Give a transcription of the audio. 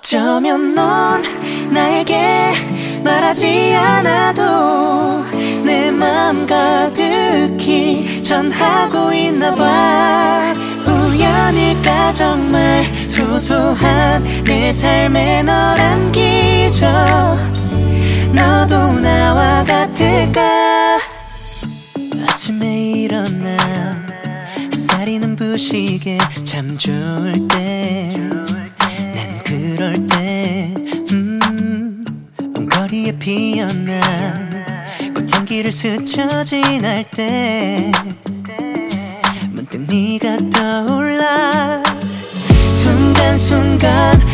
어쩌면 넌 나에게 말하지 않아도 내 맘 가득히 전하고 있나봐. 우연일까 정말 소소한 내 삶에 너란 기적. 너도 나와 같을까. 아침에 일어나 햇살이 눈부시게 참 좋을 때 난 그럴 때 온 거리에 피어나 꽃향기를 스쳐 지날 때 문득 네가 떠올라. 순간순간